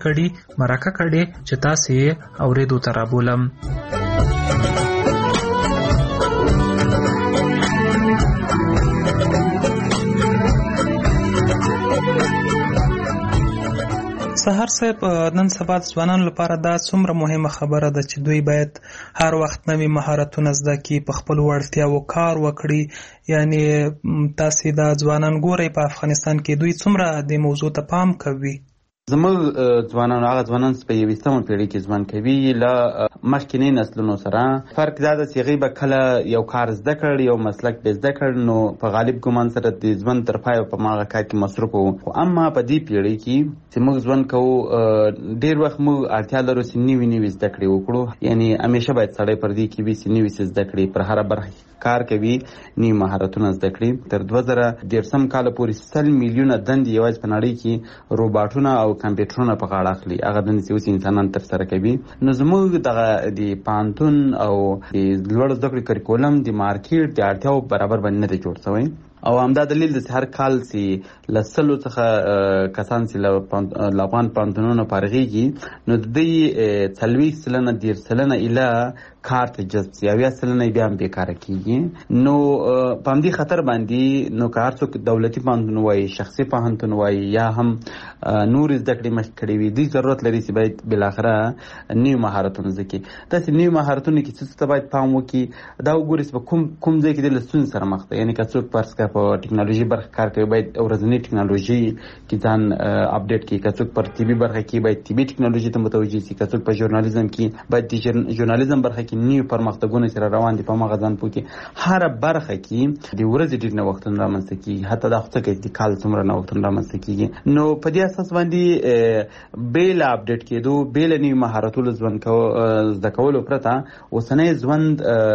کړي مرکه کړي چې تاسې یې اورېدو ته رابولم. سهار صاحب، نن سبا ځوانانو لپاره دا څومره مهمه خبره ده چې دوی باید هر وخت نوي مهارتونه زده کړي، په خپلو وړتیاوو کار وکړي. یعنی تاسې دا ځوانان ګورئ په افغانستان کې دوی څومره دې موضوع ته پام کوي؟ زموږ ځوانان هغه ځوانان په 21مه پیړۍ کې ژوند کوي له مخکینی نسلونو سره. فرق دا ده چې هغوی به کله یو کار زده کړ، یو مسلک به زده کړ، نو په غالب ګمان سره د ژوند تر پایه په هماغه کار کې مصروف وو. خو اما په دې پیړۍ کې چې موږ ژوند کوو، ډېر وخت موږ اړتیا لرو چې نوي زده کړې وکړو. یعنی همیشه باید سړی پر دې کې وي چې نوي څه زده کړي، پر هره برخه کار کوي، نوي مهارتونه زده کړي. تر 2013 کال پورې 100 میلیونه دندې یوازې په نړۍ کې روباټونه او کمپیوټرونه په غاړه اخلي. هغه دندې چې اوس انسانان ترسره کوي. نو زموږ دغه د پوهنتون او د لوړو زده کړو کریکولم د مارکیټ د اړتیاو برابر باندې نه دی جوړ شوی. او همدا دلیل دی چې هر کال چې له 100 څخه کسان چې له افغان پوهنتونونو فارغېږي، نو د دوی 40% 30% ایله کار ته جذب شي، 70% بیا هم بېکاره کېږي. نو په همدې خطر باندې نو که هر څوک دولتي پوهنتون وایي، شخصي پوهنتون وایي، یا هم نور زده کړې مخکې کړې وي، دوی ضرورت لري چې باید بالاخره نوي مهارتونه زده کړي. داسې نوي مهارتونه کې څه ته باید پام وکړي، دا وګوري چې په کوم ځای کې د له ستونزې سره مخ ده. یعنې که څوک فرض کړه په ټکنالوژي برخه کار کوي، باید ورځنۍ ټکنالوژي کې ځان اپډیټ کړي. که څوک پر طبي برخه کې باید طبي ټکنالوژي ته متوجه شي. که څوک په ژورنالیزم کې باید د ژورنالیزم برخه کې نوي پرمختګونه چې روان دي په هماغه ځان پوه کړي. هره برخه کې د ورځې ډېر نوښتونه رامنځته کېږي، حتی دا خو څه کوي د کال څومره نوښتونه رامنځته کېږي. نو په دې اساس باندې بې له اپډیټ کېدو، بې له نوي مهارتونو زده کولو پرته اوسنی ژوند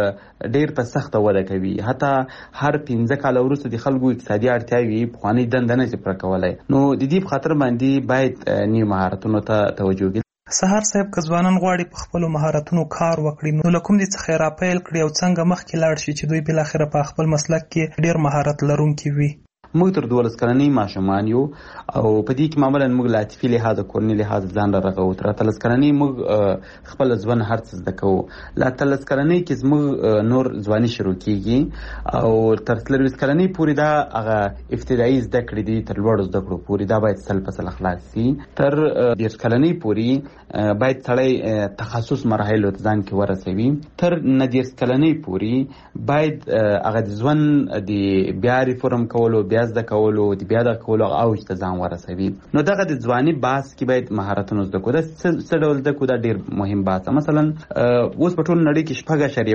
ډېر په سخته وده کوي. حتی هر 15 کاله وروسته د خلکو اقتصادي اړتیاوې پخوانۍ دنده نه شي پوره کولی. نو د دې په خاطر باندې باید نوي مهارتونو ته توجه وکړي. سهار صاحب، که ځوانان غواړي په خپلو مهارتونو کار وکړي، نو له کوم دې څخه یې راپیل کړي او څنګه مخکې لاړ شي چې دوی بالاخره په خپل مسلک کې ډېر مهارت لرونکي وي؟ موږ تر 12 کلنۍ ماشومان یو او په دې کې معمولا موږ له عاطفي لحاظه، کورني لحاظه ځان را رغوو. تر 13 کلنۍ موږ خپل ژوند هر څه زده کوو. له 13 کلنۍ کې زموږ نور ځواني شروع کېږي او تر 23 کلنۍ پورې دا هغه ابتدایي زده کړې دي. تر لوړو زده کړو پورې دا باید سل په سل خلاص شي. تر 30 کلنۍ پورې باید سړی تخصص مراحلو ته ځان کې ورسوي. تر 30 کلنۍ پورې باید هغه د ژوند د بیا ریفورم کولو، بیا زده کولو، د بیا د کولو اوج ته ځان ورسوي. نو دغه د ځواني بحث کې باید مهارتونه زده کړو. دا څه ډول زده کړو؟ دا ډېر مهم بحث. مثلا اوس په ټول نړۍ کې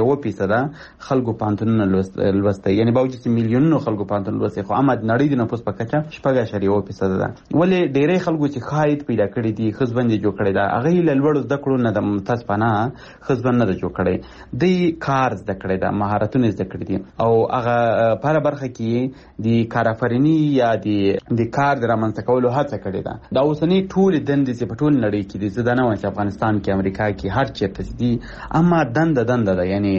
6.1% خلکو پوهنتونونه لوستی، یعنې باوجود چې میلیونونو خلکو پوهنتون لوستی، خو اما د نړۍ د نفوس په کچه 6.1% ده. ولې ډېری خلکو چې ښه عاید پیدا کړي دي، ښه ژوند یې جوړ کړی ده، هغه یې له لوړو زده کړو نه د متاسفانه ښه ژوند نه ده جوړ کړی. دوی کار زده کړی ده، مهارتونه زده کړي دي او هغه په هره برخه کې د کارآفریني یا د کار د رامنځته کولو هڅه کړې ده. دا اوسنۍ ټولې دندې چې په ټول نړۍ کې دي، زه دا نه وایم چې افغانستان کې، امریکا کې، هر چېرته چې دي، اما دنده ده. یعنې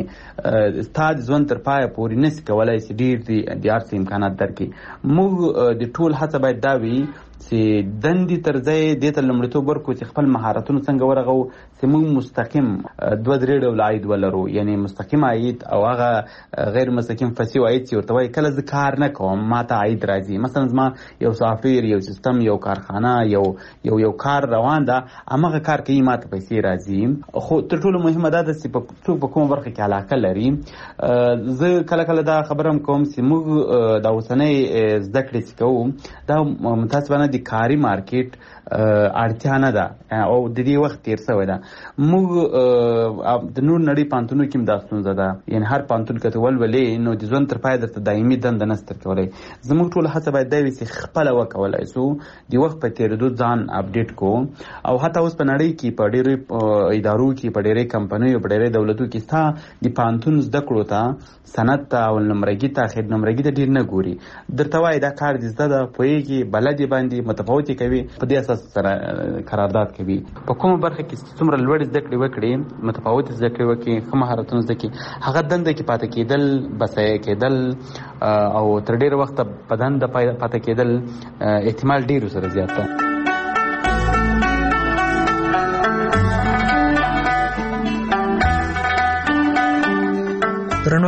ستا د ژوند تر پایه پورې نسي کولی چې ډېر د هر څه امکانات درکړي. موږ د ټول هڅه باید دا وي چې دندې تر ځای دې ته لومړیتوب ورکړو چې خپل مهارتونه څنګه ورغو چې موږ مستقیم 2-3 ډوله عاید ولرو. یعنې مستقیم عاید او هغه غیر مستقیم فصیح عاید چې ورته وایي کله زه کار نه کوم ما ته عاید راځي. مثلا زما یو سافټویر، یو سیستم، یو کارخانه، یو کار روان ده، هماغه کار کوي، ما ته پیسې راځي. خو تر ټولو مهمه دا ده چې څوک په کومه برخه کې علاقه لري. زه کله دا خبره هم کوم چې موږ دا اوسنۍ زده کړې چې کوو دا متاسفانه د کاري مارکیټ اړتیا نه ده او د دې وخت تیر شوی ده. موږ د نور نړۍ پوهنتونونو کې هم دا ستونزه ده. یعنې هر پوهنتون که ته ولولې نو د ژوند تر پایه درته دایمي دنده نشته درکولی. زموږ ټوله هڅه باید دا وي چې خپله وکولی شو د وخت په تېرېدو ځان اپډیټ کړو. او حتی اوس په نړۍ کې په ډېرو ادارو کې، په ډېرې کمپنیو، په ډېرې دولتو کې ستا د پوهنتون زده کړو ته، سند ته، اول نمرګي ته، اخر نمرګي ته ډېر نه ګوري. درته وایي دا کار دې زده ده، پوهېږي، بلد یې باندې متفاوتې کوي، په دې اساس سره قرارداد کوي. په کومه برخه کې څومره لوړې زده کړې وکړي، متفاوتې زده کړې وکړي، ښه مهارتونه زده کړي، هغه دنده کې پاتې کېدل، بسایه کېدل او تر ډېره وخته په دنده پاتې کېدل احتمال ډېر سره زیات ده.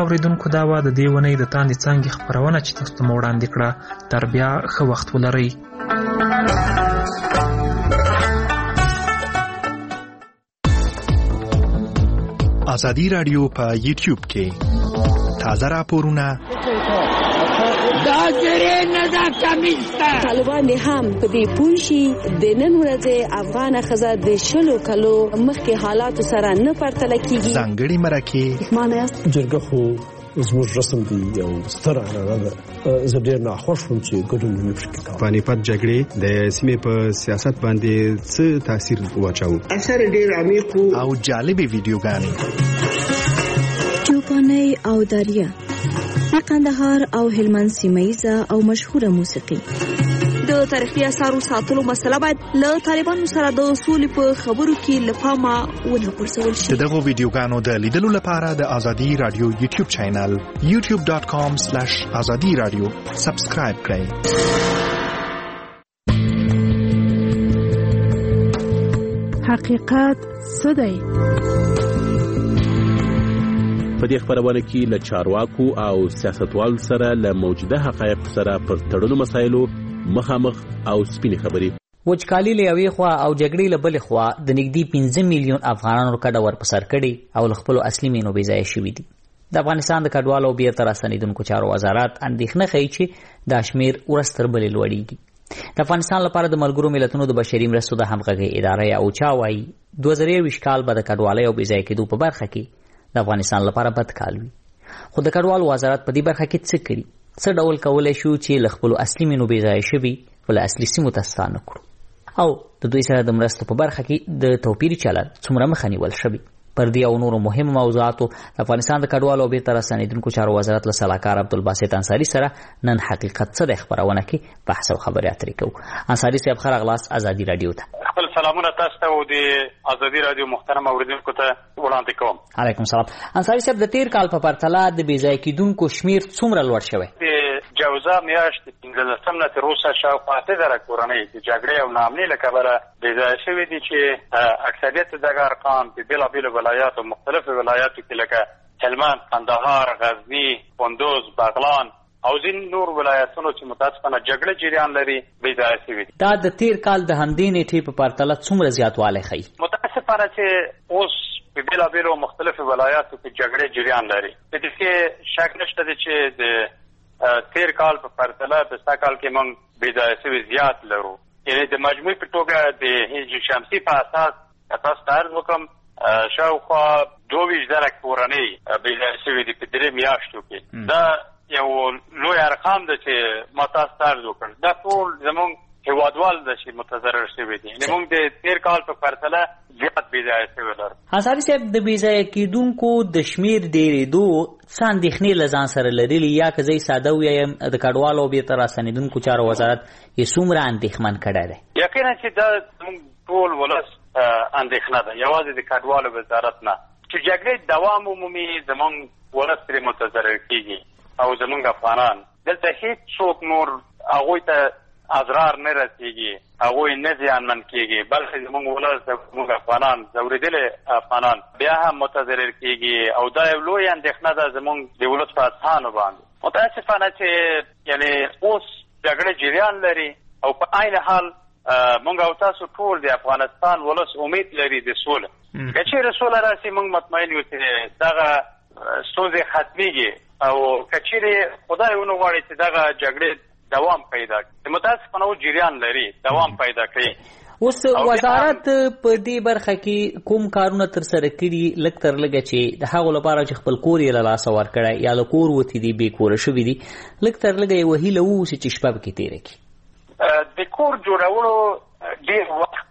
اوریدونکو دا وه د دې اونۍ د تاندې څانګې خپرونه چې تاسو ته مو وړاندې کړه. تر بیا ښه وخت ولرئ. ازادي رادیو په یوټیوب کې تازه راپورونه طالبان هم په دې پوه شي د نن ورځې افغان ښځه د 20 کلو مخکې حالاتو سره نه پرتله کیږي. ځانګړي مرکې جرګه خو زموږ رسم دی یو ستر عنعنه ده. زه ډېر ناخوښ وم چې ګډون مې پکې کاوه. پانیپت جګړې د سیمې په سیاست باندې څه تاثیر واچاوه؟ اثر ډېر عمیق او جالبې ویډیوګانې چوپانۍ او دریا د قندهار او هلمند سیمه‌ییزه او مشهوره موسیقي. د تاریخي اثارو ساتلو مسله باید له طالبانو سره د اصول په خبرو کې له پامه ونه غورځول شي. دغه ویډیوګانو د لیدلو لپاره د ازادي رادیو یوټیوب چینل youtube.com/azadiradio سبسکرایب کړئ. حقیقت څه دی؟ په دې خبرونه کې له چارواکو او سیاستوالو سره له موجوده حقایق سره پر تړلو مسایلو مخامخ او سپینې خبرې. وچکالي له یوې خوا او جګړې له بلې خوا د نږدې 15 میلیون افغانانو کډه ورپسر کړي او له خپلو اصلي مینو بې ځایه شوي دي. د افغانستان د کډوالو او بیرته راستنېدونکو چارو وزارت اندېښنه ښیي چې دا شمېر ورځ تر بلې لوړېږي. د افغانستان لپاره د ملګرو ملتونو د بشري مرستو د همغږۍ اداره یا اوچا وایي 2023 کال به د کډوالۍ او بې ځایه کېدو په برخه کې د افغانستان لپاره بد کال وي. خو د کډوالو وزارت په دې برخه کې څه کړي؟ څه ډول کولی شو چې له خپلو اصلي مینو بې ځایه شوي له اصلي سیمو ته ستانه کړو؟ او د دوی سره د مرستو په برخه کې د توپیري چلند څومره مخه نیول شوي؟ پر دې او نورو مهمو موضوعاتو د افغانستان د کډوالو او بیرته راستنېدونکو چارو وزارت له سلاکار عبدالباسط انصاري سره نن حقیقت څه دی خپرونه کې بحث او خبرې اترې کوو. انصاري صاحب ښه راغلاست ازادي رادیو ته. خپل سلامونه تاسو ته او د ازادي رادیو محترم اوریدونکو ته وړاندې کوم. علیکم سلام. انصاري صاحب د تیر کال په پرتله د بې ځایه کېدونکو شمېر څومره لوړ شوی؟ جوزا میاشت 15 نه تر اوسه شاوخوا 8000 کورنۍ د جګړې او ناامنۍ له کبله بې ځایه شوي دي چې اکثریت دغه ارقام په بېلابېلو ولایاتو مختلفو ولایاتو کې لکه هلمند، قندهار، غزني، کندوز، بغلان او ځینې نور ولایتونو چې متاسفانه جګړه جریان لري بې ځایه شوي دي. دا د تیر کال د همدې نیټې په پرتله څومره زیاتوالی ښیي؟ متاسفانه چې اوس په بېلابېلو مختلفو ولایاتو کې جګړې جریان لري. په دې کې شک نشته دی چې د تیر کال په پرتله په ستا کال کې موږ بې ځایه شوي زیات لرو. یعنې د مجموعي په توګه د هجري شمسي په اساس تاسو ته عرض وکړم شاوخوا 22,000 کورنۍ بې ځایه شوي دي په 3 میاشتو کې. دا یو لوی ارقام ده چې ما تاسو ته عرض وکړ. دا ټول زموږ هیوادوال ده چې متضرر شوي دي. یعنې موږ د تیر کال په پرتله زیات بې ځایه شوي لرو. انصاري صاحب د بې ځایه کېدونکو د شمېر ډېرېدو څه اندېښنې له ځان سره لرلي یا که زه یې ساده ووایم د کډوالو او بیرته راستنېدونکو چارو وزارت یې څومره اندېښمن کړی دی؟ یقینا چې دا زموږ ټول ولس اندېښنه ده، یوازې د کډوالو وزارت نه. چې جګړې دوام ومومي زموږ ولس پرې متضرر کېږي او زموږ افغانان دلته هېڅ څوک نور هغوی ته اضرار نه رسېږي، هغوی نه زیانمن کېږي، بلکې زموږ ولس زموږ افغانان ځورېدلي افغانان بیا هم متضرر کېږي او دا یو لوی اندېښنه ده زموږ د ولس په اذهانو باندې. متاسفانه چې یعنې اوس جګړه جریان لري او په عین حال موږ او تاسو ټول د افغانستان ولس امید لري د سوله. که چېرې سوله راسي موږ مطمئن یو چې دغه ستونزې ختمېږي او که چېرې خدای ونه غواړي چې دغه جګړې دوام پیدا کړي. متاسفانه او جریان لري دوام پیدا کوي. اوس وزارت په دې برخه کې کوم کارونه ترسره کړي لږ تر لږه چې د هغو لپاره چې خپل کور یې له لاسه ورکړی یا له کور وتي دي بې کوره شوي دي لږ تر لږه یې وهیله واوسي چې شپه پکې تېره کړي؟ د کور جوړولو ډېر وخت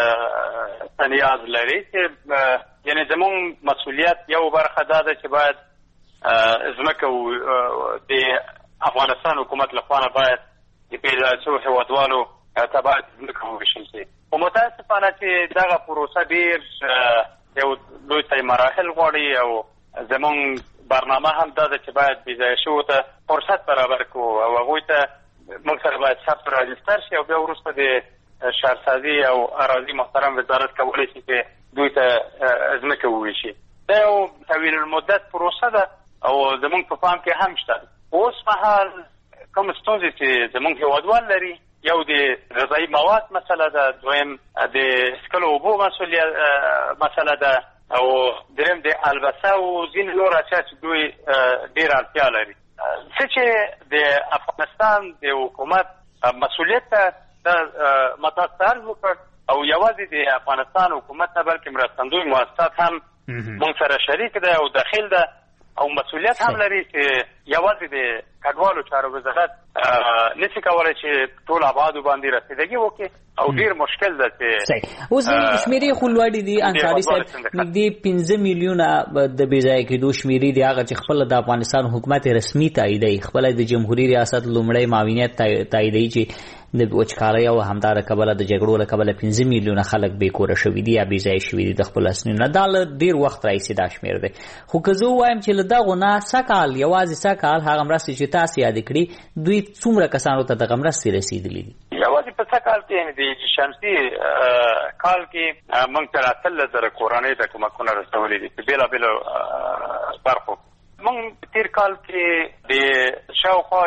نیاز لري چې یعنې زموږ مسؤلیت یو برخه دا ده چې باید ځمکه د افغانستان حکومت لخوا نه باید د بې ځایه شوو هېوادوالو ته باید ځمکه وویشل شي. خو متاسفانه چې دغه پروسه ډېر یو لوی مراحل غواړي او زموږ برنامه هم دا ده چې باید بې ځایه شوو ته فرصت برابر کړو او هغوی ته موږ سره باید ثبت راجستر شي او بیا وروسته د شهرسازي او اراضي محترم وزارت کولی شي چې دوی ته ځمکه وویشي. دا یو طویل المدت پروسه ده او زمونږ په پام کې هم شته. اوس مهال کوم ستونزې چې زمونږ هیوادوال لري، یو د غذایي مواد مسله ده، دویم د څښلو اوبو مسله ده، او دریم د البسه او ځینې نور اشیا چې دوی ډېر اړتیا لري. څه چې د افغانستان د حکومت مسؤلیت ته متاسفانه وکړ، او یوازې د افغانستان حکومت نه بلکې مرستندوی مؤسسات هم موږ سره شریک ده او داخل ده او مسؤلیت هم لري چې یوازې د کډوالو چارو وزارت نشي کولای چې ټول آبادو باندې رسیدګي وکړي، او ډیر مشکل ده چې اوس شمیرې خو لوړې دي. انصاري صاحب نږدې 15 میلیونه د بېځایه کېدو شمیرې دي، هغه چې خپل د افغانستان حکومت رسمي تاییدوي، خپل د جمهوریت ریاست لومړی معاونیت تاییدوي چې د وچکالۍ او همدار کبله د جګړو له کبله 15 میلیونه خلک بې کوره شوي دي یا بې ځایه شوي دي د خپل اسنونو. دا له ډېر وخت راهیسې دا شمېر دی. خو که زه ووایم چې له دغو نه سږکال یوازې سږکال هغه مرستې چې تاسې یادې کړي، دوی څومره کسانو ته دغه مرستې رسېدلي دي؟ یوازې په سږکال کې د شمسي کال کې موږ تر 18,000 کورنۍ ته کومکونه رسولي دي په بېلابېلو برخو. موږ تیر کال کې د شاوخوا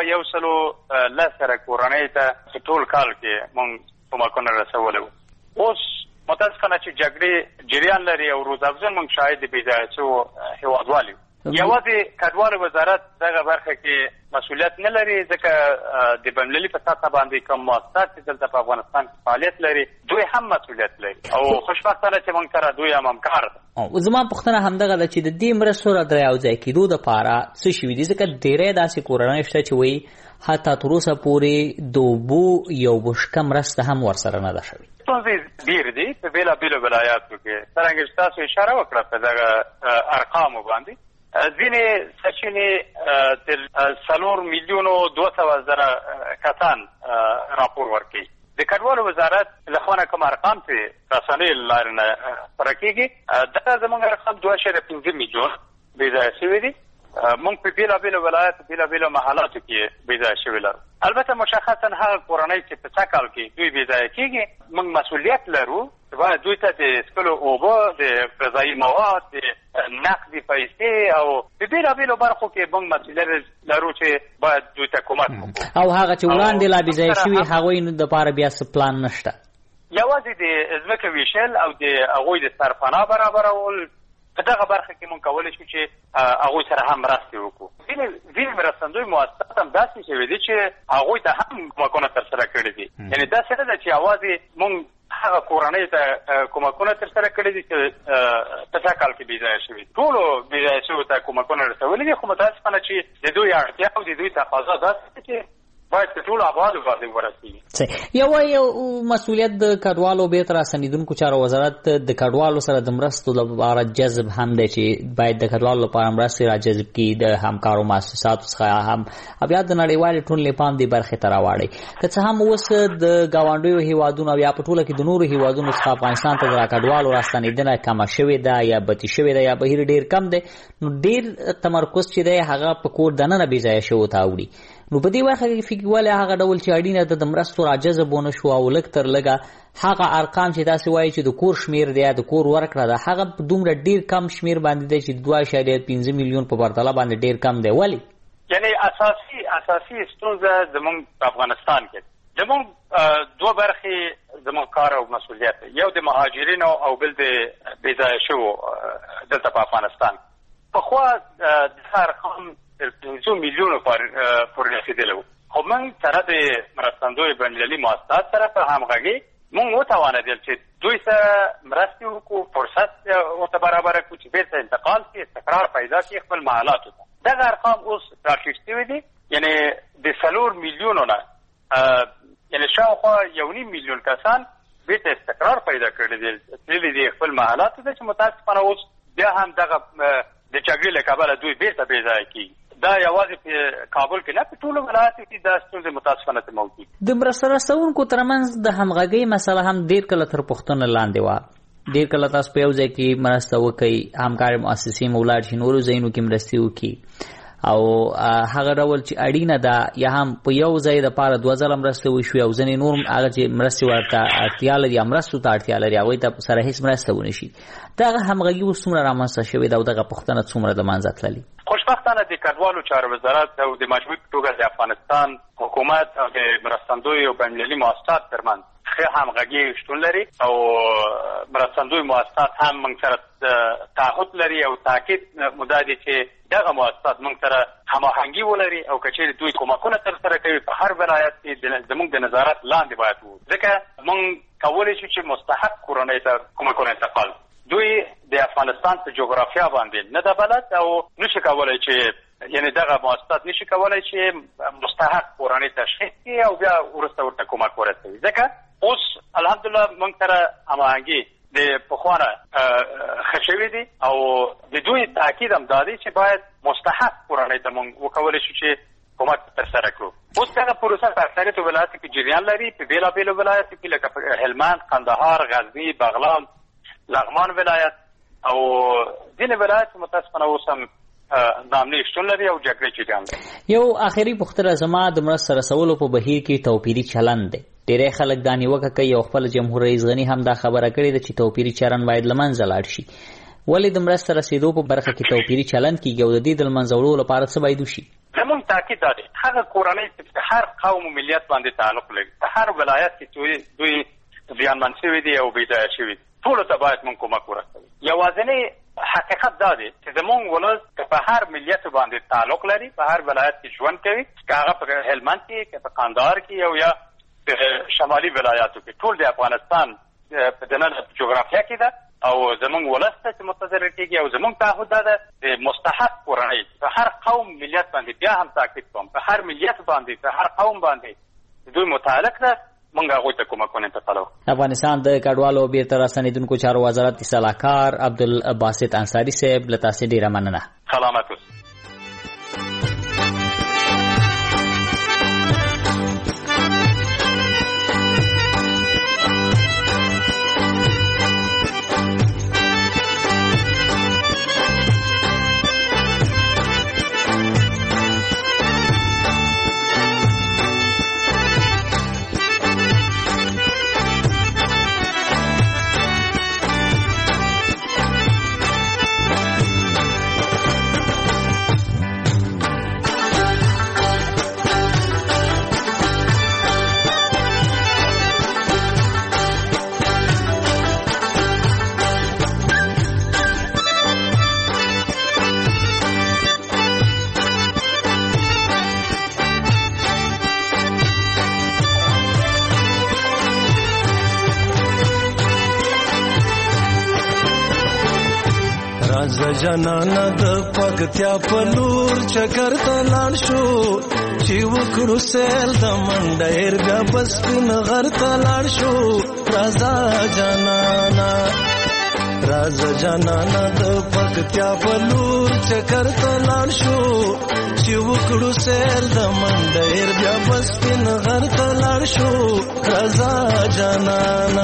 110 کورنۍ ته په ټول کال کې موږ کومکونه رسولي وو. اوس متاسفانه چې جګړې جریان لري او روزافزون موږ شاید د بېځایه شوو هېوادوال یو. یوازې کډوالو وزارت دغه برخه کې مسؤلیت نه لري، ځکه د بین‌المللي په سطحه باندې کوم مؤسسات چې دلته په افغانستان کې فعالیت لري دوی هم مسؤلیت لري، او خوشبختانه چې موږ سره دوی هم همکار دي. زما پوښتنه همدغه ده چې د دې مرستو را یوځای کېدو دپاره څه شوي دي؟ ځکه ډېری داسې کورنۍ شته چې وایي حتی تر اوسه پورې د اوبو یو بشکه مرسته هم ورسره نه ده شوې. ستونزې ډېر دي په بېلابېلو ولایاتو کې. څرنګه چې تاسو اشاره وکړه په دغه ارقامو باندې، ځینې سرچینې تر 4,200,000 کسان راپور ورکوي. د کډوالو وزارت له خوا نه کوم ارقام چې رسنیو له لارې نه خپاره کېږي، دغه زموږ ارقام 2.5 میلیون بېځایه شوي دي. موږ په بېلابېلو ولایاتو بېلابېلو محلاتو کې بېځایه شوي لرو. البته مشخصا هغه کورنۍ چې په سږکال کې دوی بېځایه کېږي، موږ مسؤلیت لرو باید دوی ته د څښلو اوبه، د غذایي مواد، د نقدي پیسې او په بېلابېلو برخو کې موږ مسؤلیت لرو چې باید دوی ته کمک وکړو. او هغه چې وړاندې لا بېځایه شوي هغوی دپاره بیا څه پلان نشته؟ یوازې د ځمکې ویشل او د هغوی د سرپناه برابرول، په دغه برخه کې موږ کولی شو چې هغوی سره هم مرستې وکړو. ځینې مرستندوی مؤسسات هم داسې شوي دي چې هغوی ته هم کومکونه ترسره کړي دي. یعنې داسې نه ده چې یوازې موږ هغه کورنۍ ته کومکونه ترسره کړي دي چې په سږکال کې بېځایه شوي. ټولو بېځایه شویو ته کومکونه رسولي دي، خو متاسفانه چې د دوی اړتیا او د دوی تقاضا داسې ده چې باید په ټولو آبادو باندې ورسېږي. یو مسؤلیت د کډوالو بیرته راستنېدونکو چارو وزارت د کډوالو سره د مرستو لپاره جذب هم دی چې باید د کډوالو لپاره مرستې راجذب کړي، د همکارو مؤسساتو څخه هم بیا د نړیوالې ټولنې پام دې برخې ته راواړي. که څه هم اوس د ګاونډیو هېوادونو او یا په ټوله کې د نورو هېوادونو څخه افغانستان ته د کډوالو راستنېدنه کمه شوې ده یا بدې شوې ده یا بهیر ډېر کم دی، نو ډېر تمرکز چې دی هغه په کور دننه بېځایه شوو ته اوړي. نو په دې برخه کې فکر ولې هغه ډول چې اړینه ده د مرستو راجذب ونه شو او لږ تر لږه هغه ارقام چې تاسې وایي چې د کور شمېر دی یا د کور ورکړه ده هغه په دومره ډېر کم شمېر باندې دی چې 2.5 میلیون په پرتله باندې ډېر کم دی؟ ولې؟ یعنې اساسي ستونزه زموږ په افغانستان کې زموږ دوه برخې زموږ کار او مسؤلیت، یو د مهاجرینو او بل د بېځایه شوو دلته په افغانستان. پخوا دغه ارقام 5 میلیونو پورې رسېدلی وو، خو موږ سره د مرستندویو بین‌المللي مؤسسات سره په همغږي موږ وتوانېدل چې دوی سره مرستې وکړو، فرصت ورته برابره کړو چې بېرته انتقال کړي، استقرار پیدا کړي خپل محلاتو ته. دغه ارقام اوس راټیټ شوي دي، یعنې د 4 میلیونو نه یعنې شاوخوا 1.5 میلیون کسان بېرته استقرار پیدا کړي دي، تللي دي خپل محلاتو ته، چې متاسفانه اوس بیا هم دغه د جګړې له کبله دوی بېرته بېځایه کېږي. دا یوازې په کابل کې نه، په ټولو ولایاتو کې دا ستونزې متاسفانه موجود. د مرسته رسونکو ترمنځ د همغږۍ مسله هم ډېر کله تر پوښتنه لاندې وه. ډېر کله تاسو په یو ځای کې مرسته وکړئ، همکارې مؤسسې مو ولاړ شي نورو ځایونو کې مرستې وکړي، او هغه ډول چې اړینه ده یا هم په یو ځای دپاره 2 ځله مرسته وشوي او ځینې نور هغه چې مرستې ورته اړتیا لري یا مرستو ته اړتیا لري هغوی ته سره هېڅ مرسته ونه شي. دغه همغږي اوس څومره رامنځته شوې ده او دغه پوښتنه څومره د منځه تللې؟ خوشبختانه د کډوالو چارو وزارت او د مجموعي توګه د افغانستان حکومت او د مرستندوی او بین‌المللي مؤسسات ترمنځ ښه همغږي شتون لري او مرستندوی مؤسسات هم موږ سره تعهد لري او تاکید مدعا دي چې دغه مؤسسات موږ سره هماهنګي ولري او که چېرې دوی کومکونه ترسره کوي په هر ولایت کې زموږ د نظارت لاندې باید وو، ځکه موږ کولی شو چې مستحق کورنۍ ته کومکونه انتقال. دوی د افغانستان په جغرافیا باندې نه ده بلد او نشي کولی چې یعنی دغه مؤسسات نشي کولی چې مستحق کورنۍ تشخیص کړي او بیا وروسته ورته کومک ورسوي. ځکه اوس الحمدلله موږ سره هماهنګي د پخوانه ښه شوي دي او د دوی تاکید هم دا دی چې باید مستحق کورنۍ ته موږ وکولی شو چې کومک ترسره کړو. اوس دغه پروسه په اکثریتو ولایتو کې جریان لري، په بېلابېلو ولایتو کې لکه هلمند، قندهار، غزني، بغلان، لغمان ولایت او ځینې ولایت متاسفانه اوس هم نامنې شتون لري او جګړې جریان لري. یو آخري پوښتنه زما د مرسته رسولو په بهیر کې توپیري چلند دی. ډېری خلک دا نیوکه کوي او خپل جمهور رئیس غني هم دا خبره کړې ده چې توپیري چلند باید له منځه لاړ شي. ولې د مرسته رسېدو په برخه کې توپیري چلند کېږي او د دې د له منځه وړلو لپاره څه باید وشي؟ زموږ تاکید دا دی هغه کورنۍ چې په هر قوم او ملیت باندې تعلق لري، په هر ولایت کې دوی زیانمن شوي دي او بېځایه شوي دي، ټولو ته باید موږ کومک ورسوي. یوازینی حقیقت دا دی چې زموږ ولس که په هر ملیت باندې تعلق لري، په هر ولایت کې ژوند کوي، که هغه په هلمند کې، که په قندهار کې او یا په شمالي ولایاتو کې، ټول د افغانستان په دننه جغرافیا کې ده او زموږ ولس ته چې متضرر کېږي او زموږ تعهد دا ده د مستحق کورنۍ په هر قوم ملیت باندې، بیا هم تاکید کوم، په هر ملیت باندې، په هر قوم باندې دوی متعلق ده، موږ هغوی ته کومکونه انتقالوو. افغانستان د کډوالو او بیرته راستنېدونکو چارو وزارت د سلاکار عبدالباسط انصاري صاحب له تاسې ډېره مننه. سلامت اوسئ. جانانا د پکتیا په لور چکر ته لاړ شو چې وکړو سیل د منډیر بیا بس پین غر ته لاړ شو. رازا جانانا د پکتیا په لور چکر ته لاړ شو چې وکړو سیل د منډیر بیا بس پین غر ته لاړ شو. رازا جانانا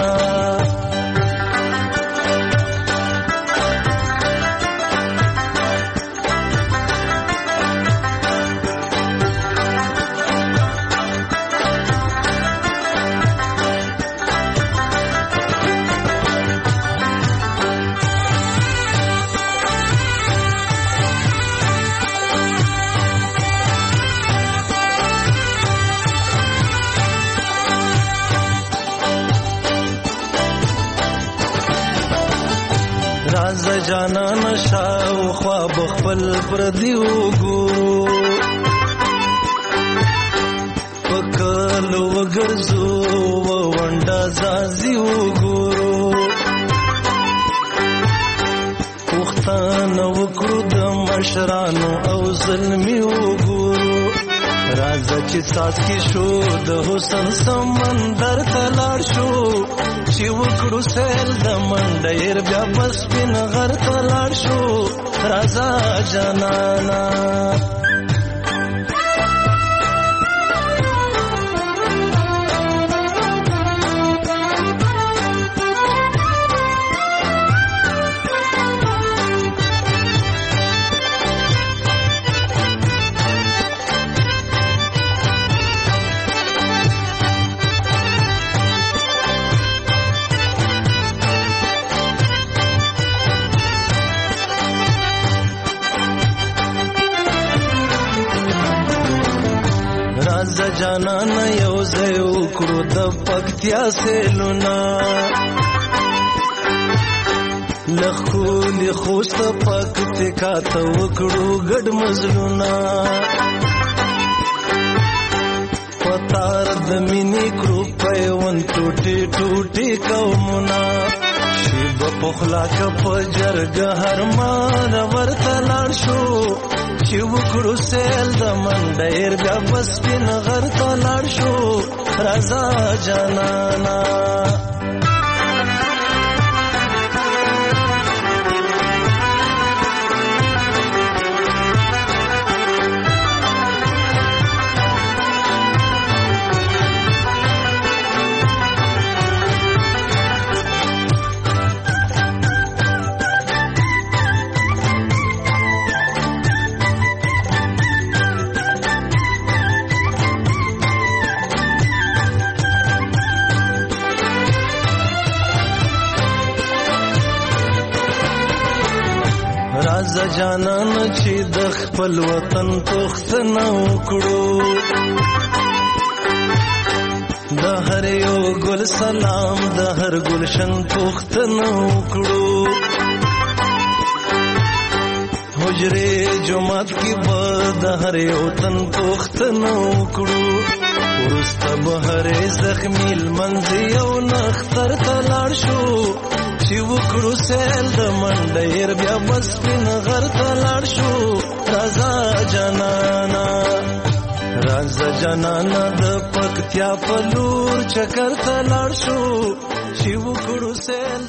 جانان شاو خواب خپل پردیو ګورو پکلو وګرځو ونډه زازیو ګورو وختان وکړو د مشرانو او ظلمیو ګورو. راځه چې ساس کې شو د حسن سمندر ته لاړ شو چې وکړو سیل د منډیر بیا بس پین غر ته لاړ شو. رازا جانانا جانان یو ځای وکړو د پکتیا سیلونه لخولی خوست پکتیا ته وکړو ګډ مزلونه پتار د مینې کړو پیوند ټوټې ټوټې قومونه شیب پخلا که په جرګه هر مان ورته لاړ شو چې وکړو سیل د منډیر بیا بس سپین غر ته لاړ شو رضا جانانا راځه جانان چې د خپل وطن پوښتنه وکړو د هر یو ګل سلام د هر ګلشن پوښتنه وکړو حجرې جومات کې به د هر یو تن پوښتنه وکړو وروسته به هرې زخمي لمنځ یو نختر ته لاړ شو چې وکړو سیل د منډیر بیا بس سپین غر ته لاړ شو رضا جانانا رضا جانانا د پکتیا په لور چکر ته لاړ شو چې وکړو سیل